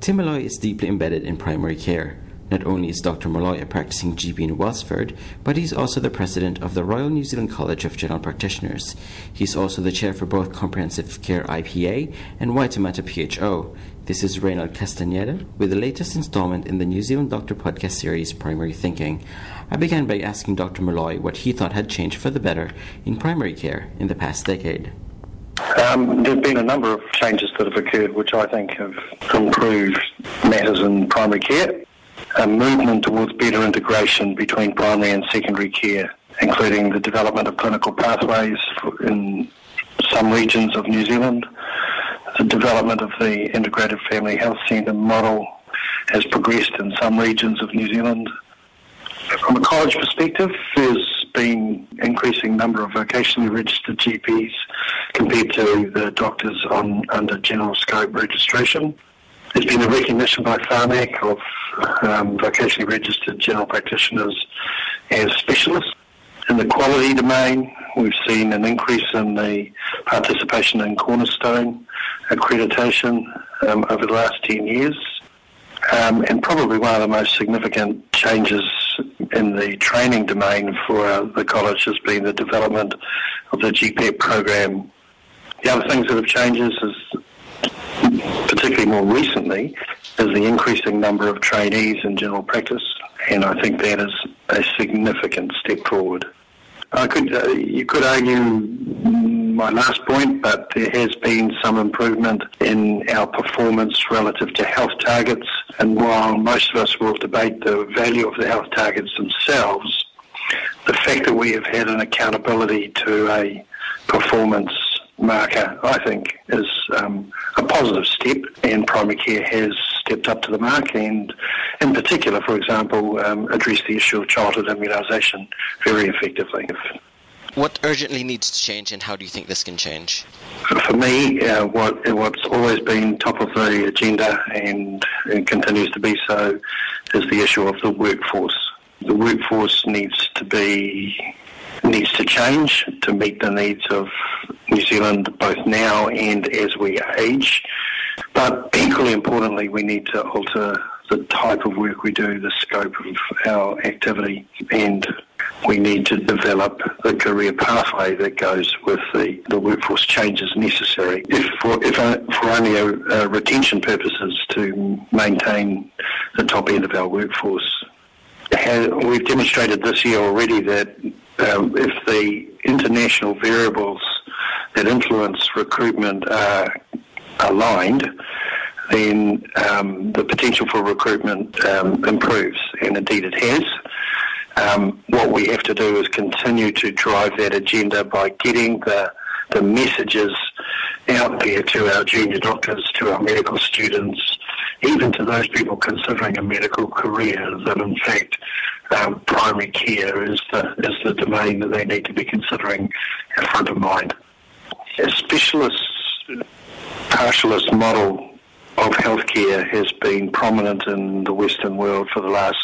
Tim Malloy is deeply embedded in primary care. Not only is Dr. Malloy a practicing GP in Welsford, but he's also the president of the Royal New Zealand College of General Practitioners. He's also the chair for both Comprehensive Care IPA and Waitemata PHO. This is Reynald Castaneda with the latest installment in the New Zealand Doctor podcast series, Primary Thinking. I began by asking Dr. Malloy what he thought had changed for the better in primary care in the past decade. There have been a number of changes that have occurred which I think have improved matters in primary care. A movement towards better integration between primary and secondary care, including the development of clinical pathways in some regions of New Zealand. The development of the integrated family health centre model has progressed in some regions of New Zealand. From a college perspective, there's been increasing number of vocationally registered GPs compared to the doctors under general scope registration. There's been a recognition by Pharmac of vocationally registered general practitioners as specialists. In the quality domain, we've seen an increase in the participation in Cornerstone accreditation over the last 10 years. And probably one of the most significant changes in the training domain for the college has been the development of the GPAP program. The other things that have changed is, particularly more recently, is the increasing number of trainees in general practice, and I think that is a significant step forward. You could argue my last point, but there has been some improvement in our performance relative to health targets, and while most of us will debate the value of the health targets themselves, the fact that we have had an accountability to a performance marker, I think, is a positive step, and primary care has stepped up to the mark and, in particular, for example, addressed the issue of childhood immunisation very effectively. What urgently needs to change, and how do you think this can change? For me, what's always been top of the agenda and continues to be so is the issue of the workforce. The workforce needs to change to meet the needs of New Zealand both now and as we age. But equally importantly, we need to alter the type of work we do, the scope of our activity, and we need to develop the career pathway that goes with the workforce changes necessary, if for only retention purposes, to maintain the top end of our workforce. We've demonstrated this year already that if the international variables that influence recruitment are aligned, then the potential for recruitment improves, and indeed it has. What we have to do is continue to drive that agenda by getting the messages out there to our junior doctors, to our medical students, even to those people considering a medical career, that in fact primary care is the domain that they need to be considering at front of mind. A specialist partialist model of healthcare has been prominent in the Western world for the last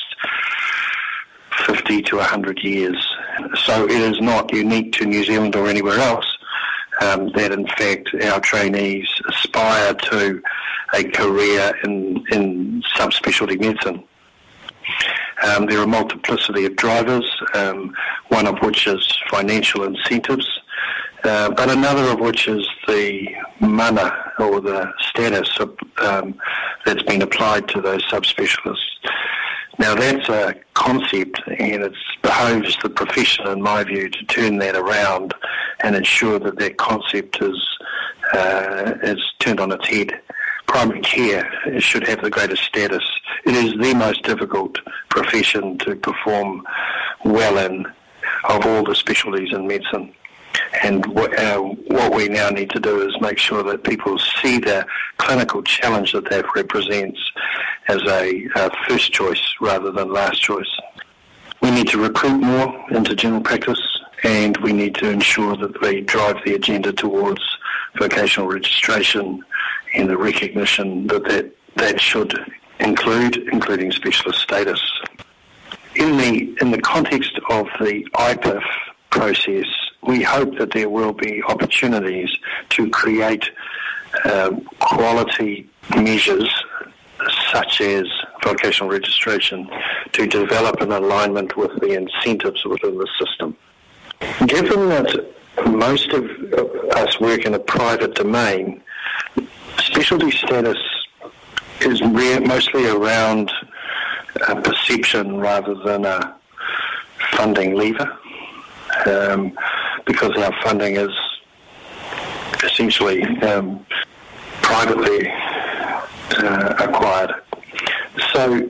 50 to 100 years. So it is not unique to New Zealand or anywhere else that in fact our trainees aspire to a career in subspecialty medicine. There are a multiplicity of drivers, one of which is financial incentives, but another of which is the mana, or the status that's been applied to those subspecialists. Now that's a concept, and it behoves the profession, in my view, to turn that around and ensure that that concept is turned on its head. Primary care should have the greatest status. It is the most difficult profession to perform well in of all the specialties in medicine. And what we now need to do is make sure that people see the clinical challenge that represents as a first choice rather than last choice. We need to recruit more into general practice, and we need to ensure that we drive the agenda towards vocational registration and the recognition that should including specialist status. In the context of the IPIF process, we hope that there will be opportunities to create quality measures such as vocational registration, to develop an alignment with the incentives within the system. Given that most of us work in a private domain, specialty status is mostly around a perception rather than a funding lever, because our funding is essentially privately acquired. So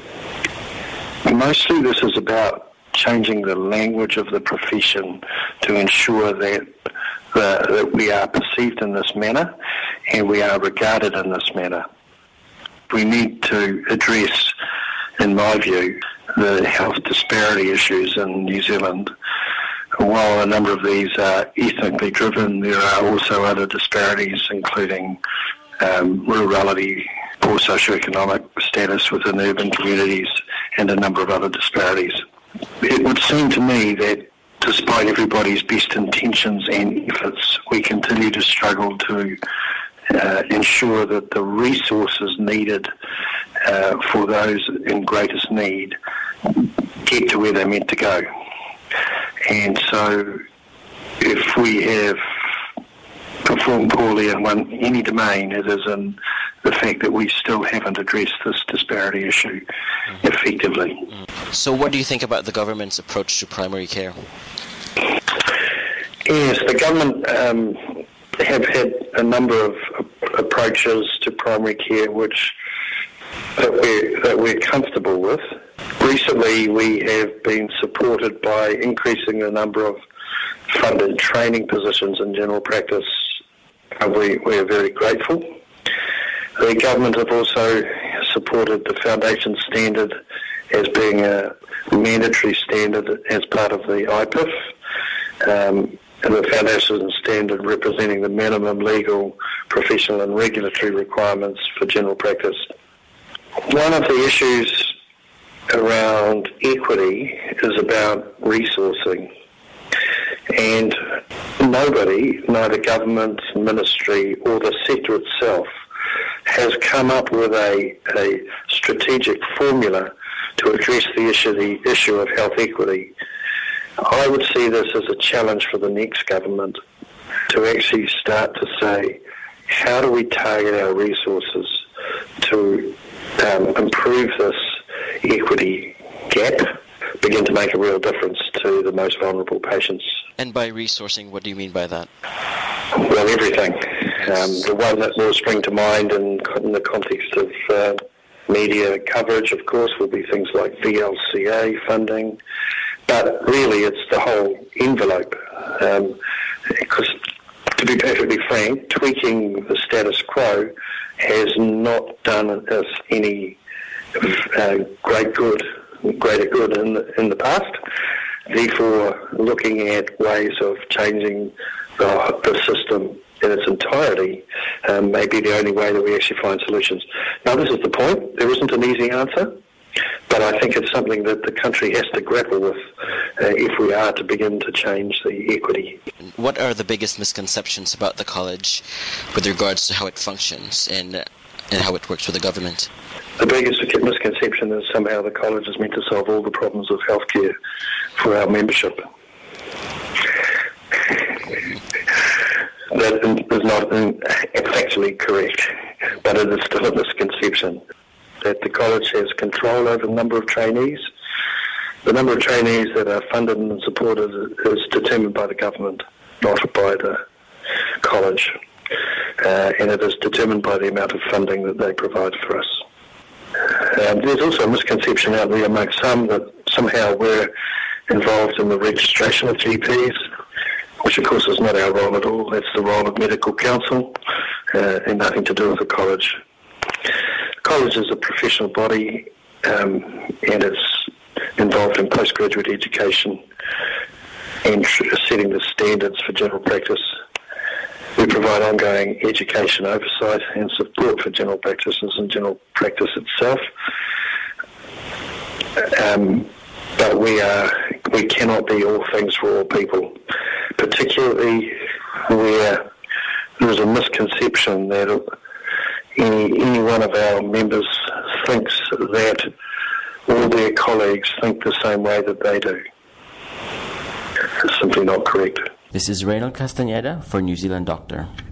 mostly this is about changing the language of the profession to ensure that we are perceived in this manner and we are regarded in this manner. We need to address, in my view, the health disparity issues in New Zealand. While a number of these are ethnically driven, there are also other disparities, including rurality, poor socioeconomic status within urban communities, and a number of other disparities. It would seem to me that despite everybody's best intentions and efforts, we continue to struggle to ensure that the resources needed for those in greatest need get to where they're meant to go. And so if we have performed poorly in any domain, it is in the fact that we still haven't addressed this disparity issue effectively. So what do you think about the government's approach to primary care? Yes, the government have had a number of approaches to primary care that we're comfortable with. Recently, we have been supported by increasing the number of funded training positions in general practice. We are very grateful. The government have also supported the foundation standard as being a mandatory standard as part of the IPIF, and the foundation standard representing the minimum legal, professional and regulatory requirements for general practice. One of the issues around equity is about resourcing, and nobody, neither government, ministry or the sector itself, has come up with a strategic formula to address the issue of health equity. I would see this as a challenge for the next government to actually start to say, how do we target our resources to improve this equity gap, begin to make a real difference to the most vulnerable patients. And by resourcing, what do you mean by that? Well, everything. The one that will spring to mind in the context of media coverage, of course, will be things like VLCA funding, but really it's the whole envelope. Because, to be perfectly frank, tweaking the status quo has not done us any greater good in the past. Therefore, looking at ways of changing the system in its entirety may be the only way that we actually find solutions. Now, this is the point. There isn't an easy answer, but I think it's something that the country has to grapple with if we are to begin to change the equity. What are the biggest misconceptions about the college with regards to how it functions and how it works with the government? The biggest misconception is somehow the college is meant to solve all the problems of healthcare for our membership. That is not factually correct, but it is still a misconception. That the college has control over the number of trainees. The number of trainees that are funded and supported is determined by the government, not by the college. And it is determined by the amount of funding that they provide for us. There's also a misconception out there amongst some that somehow we're involved in the registration of GPs, which of course is not our role at all. That's the role of medical council and nothing to do with the college. The college is a professional body and it's involved in postgraduate education and setting the standards for general practice. We provide ongoing education oversight and support for general practitioners and general practice itself. But we cannot be all things for all people, particularly where there's a misconception that any one of our members thinks that all their colleagues think the same way that they do. It's simply not correct. This is Reynald Castaneda for New Zealand Doctor.